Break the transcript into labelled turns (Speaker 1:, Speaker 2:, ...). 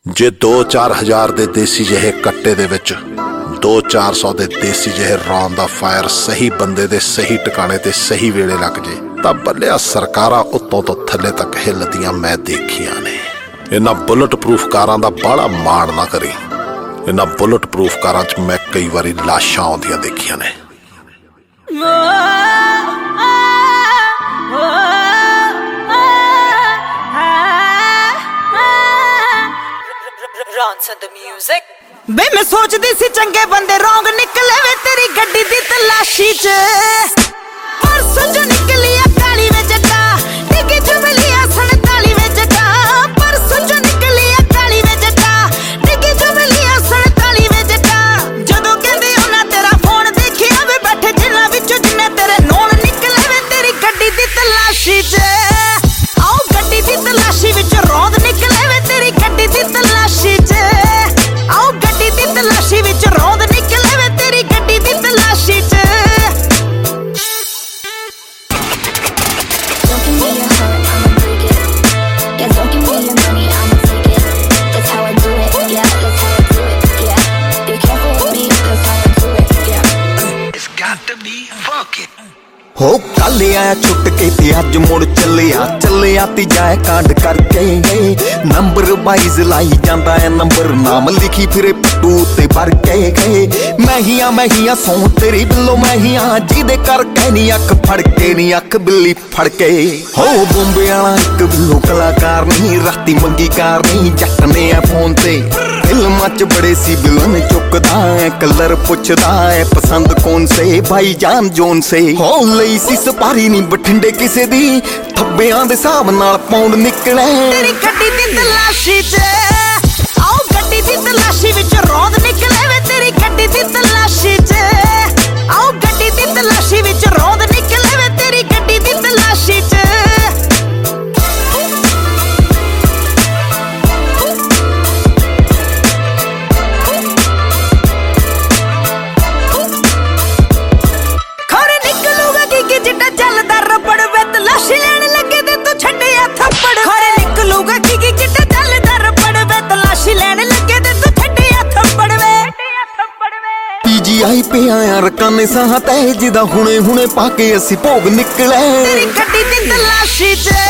Speaker 1: ਜੇ 2-4 ਹਜ਼ਾਰ ਦੇ ਦੇਸੀ ਜਿਹੇ ਕੱਟੇ ਦੇ ਵਿੱਚ 200-400 ਦੇ ਦੇਸੀ ਜਿਹੇ ਰੌਂਦ ਦਾ ਫਾਇਰ ਸਹੀ ਬੰਦੇ ਦੇ ਸਹੀ ਟਿਕਾਣੇ ਤੇ ਸਹੀ ਵੇਲੇ ਲੱਗ ਜੇ ਤਾਂ ਬੱਲਿਆ ਸਰਕਾਰਾਂ ਉੱਤੋਂ ਤੋਂ ਥੱਲੇ ਤੱਕ ਹਿੱਲਦੀਆਂ ਮੈਂ ਦੇਖੀਆਂ ਨੇ। ਇਹਨਾਂ ਬੁਲਟ ਪ੍ਰੂਫ ਕਾਰਾਂ ਦਾ ਬਾਹਲਾ ਮਾਣ ਨਾ ਕਰੀ। ਇਹਨਾਂ ਬੁਲਟ ਪ੍ਰੂਫ ਕਾਰਾਂ 'ਚ ਮੈਂ ਕਈ ਵਾਰੀ ਲਾਸ਼ਾਂ ਆਉਂਦੀਆਂ ਦੇਖੀਆਂ ਨੇ।
Speaker 2: बे मैं सोचदी सी चंगे बंदे रौंग निकले वे तेरी गड्डी दी तलाशी च परसों जो निकली आ काली वे जट्टा डिगी च मिली आ 47 वे जट्टा परसों जो निकली आ काली वे जट्टा डिगी च मिली आ 47 वे जट्टा जदों कहंदे उन्हां तेरा फोन देखिया वे बैठे जिन्हां विचों जिन्ने तेरे नोन निकले वे तेरी गड्डी दी तलाशी च आओ गड्डी दी तलाशी विच रौंद निकले वे तेरी गड्डी दी तलाशी च आओ गड्डी दी तलाशी विच रौंद निकले वे तेरी गड्डी दी तलाशी च
Speaker 3: Don't give me your heart, I'ma break it. Yeah, don't give me your money, I'ma take it. That's how I do it, yeah, that's how I do it, yeah. Be careful with me, that's how I do it, yeah.
Speaker 4: It's got to be funky.
Speaker 5: हो कल आया छुट के ते अज मुड़ चलिया ती जाए कांड करके नंबर वाइज लाई जांदा है नंबर नाम लिखी फिरे पट्टू ते भर के मैं ही सौ तेरी बिल्लो मैं ही जिदे करके नी अख फड़ के नी अख बिल्ली फड़ के हो बॉम्बे वाला एक बिल्लो कलाकार नहीं राती मंगी कार नहीं जट ने है फोन ते फिल्मां च बड़े सी विलन चुकदा है कलर पुछदा है पसंद कौन से भाई जान जोन से हो ਲਈ ਸੀ ਸਪਾਰੀ ਨਹੀਂ ਬਠਿੰਡੇ ਕਿਸੇ ਦੀ ਥੱਬਿਆਂ ਦੇ ਹਿਸਾਬ ਨਾਲ ਪੌਂਡ ਨਿਕਲੇ
Speaker 2: तेरी गड्डी दी तलाशी च आओ गड्डी दी तलाशी विच रौंद निकले वे तेरी गड्डी दी तलाशी च आओ गड्डी दी तलाशी विच रौंद निकले वे तेरी गड्डी दी तलाशी च जिड्डा जलदा रबड़ वे तलाशी लैण लगे ते तू छड्डिया थप्पड़ खरे निकलूगा की जिड्डा जलदा रबड़ वे तलाशी लैण लगे ते तू छड्डिया थप्पड़ वे
Speaker 5: पीजीआई पे आया रकाने साह तै जिदा हुणे पा के असी भोग निकले
Speaker 2: तेरी गड्डी दी तलाशी च